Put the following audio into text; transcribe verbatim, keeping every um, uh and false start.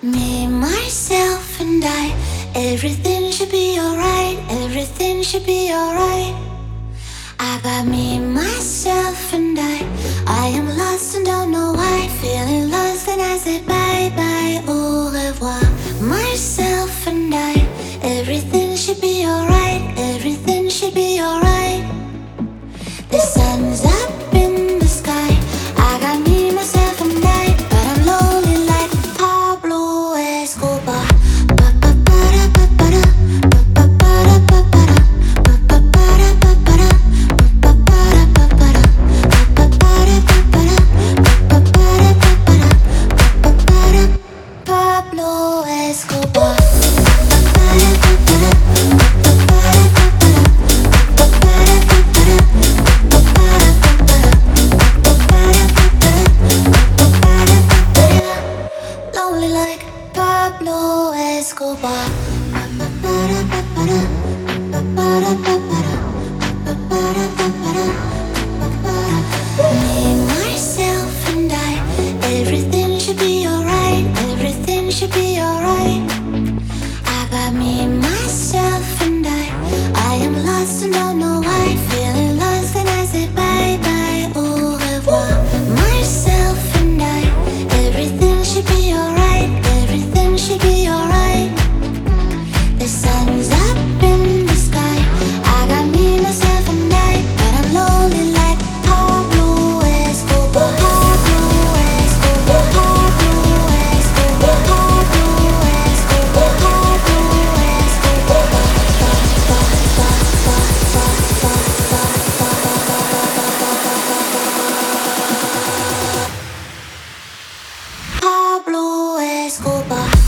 Me, myself, and I. Everything should be alright, everything should be alright. I got me, myself, and I. I am lost and don't know why. Feeling lost, and I said bye bye, au revoir. Myself and I. Everything should be alright, everything should be alright. The sun's up in the sky. I got me, myself, and I. But I'm lonely like Pablo Escobar. Pablo Escobar. Lonely like Pablo Escobar. Me, myself, and I. Everything should be alright, everything should be alright. I got me, myself, and I. I am lost and don't know why. Feeling lost, and I said bye bye, au revoir. Myself and I. Everything should be alright, everything should be alright. The sun's up in the sky. I got me, myself, and I. But I'm lonely like Pablo Escobar. Pablo Escobar. Pablo Escobar. Pablo Escobar. Pablo Escobar. Pablo Escobar.